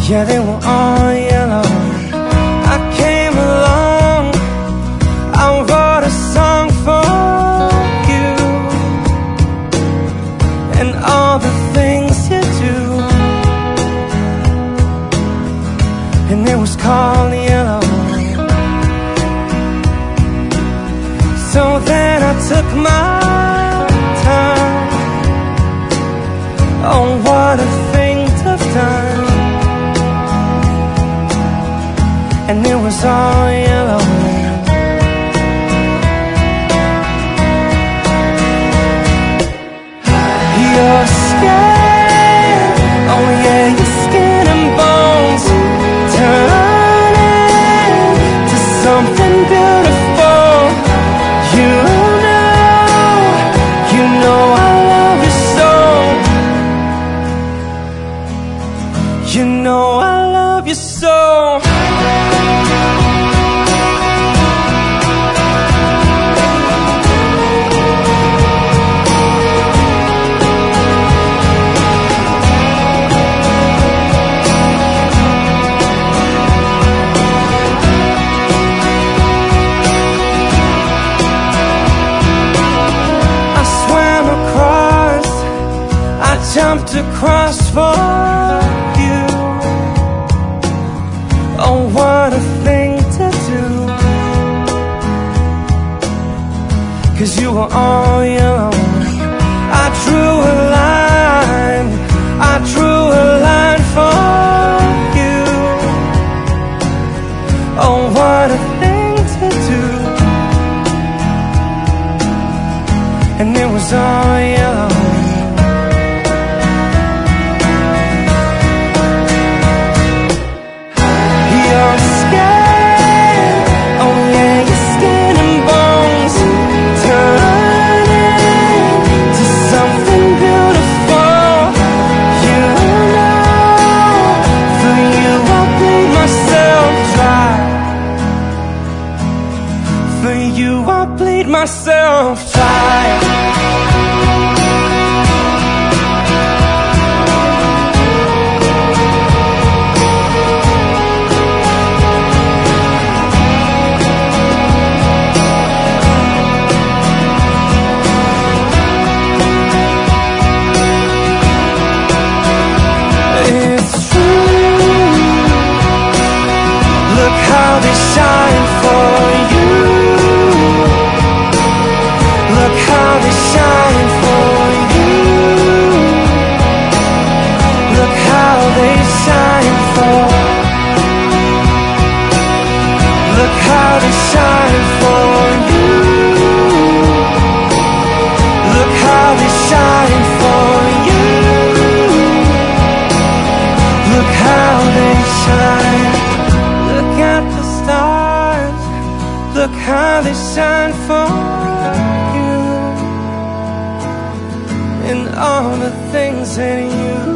Yeah, they were all yellow. I came along, I wrote a song for you, and all the things you do, and it was called Yellow. So then I took my time. Oh, what a thing to have done. And it was all yellow. Your skin, oh yeah, your skin and bones turning to something beautiful. You know I love you so. You know I love you so. Jumped across for you. Oh, what a thing to do. 'Cause you were all yellow. I drew a line, I drew a line for you. Oh, what a thing to do. And it was all yellow. For you I bleed myself dry. It's true. Look how they shine for you. Look how they shine for you. Look how they shine for. Look how they shine for you. Look how they shine for you. Look how they shine. Look at the stars. Look how they shine for you. And all the things in you.